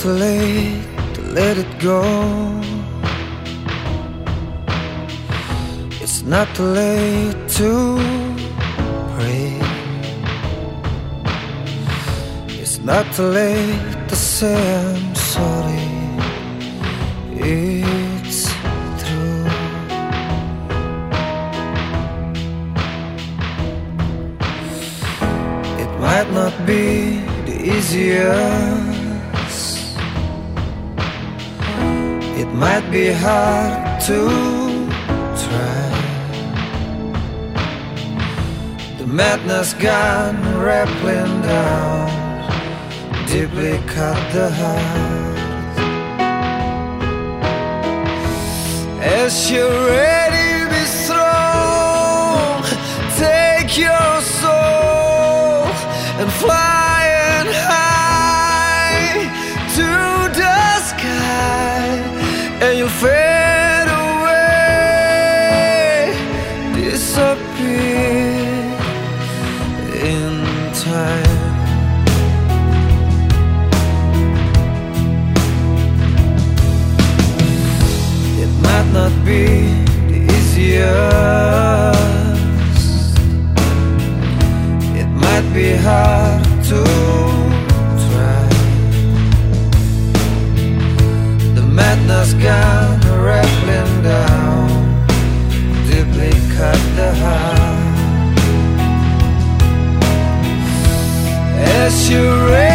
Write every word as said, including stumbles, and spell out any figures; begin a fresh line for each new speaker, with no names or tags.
too late to let it go. It's not too late to pray. It's not too late to say I'm sorry. It's true. It might not be the easiest. It might be hard to try. The madness gone rappling down, deeply cut the heart. As you're ready, be strong. Take your soul and fly and high to the sky, and you'll fade away, disappear in time. It might not be the easiest. It might be hard to try. The madness gone rattling down, deeply cut the heart. As you raise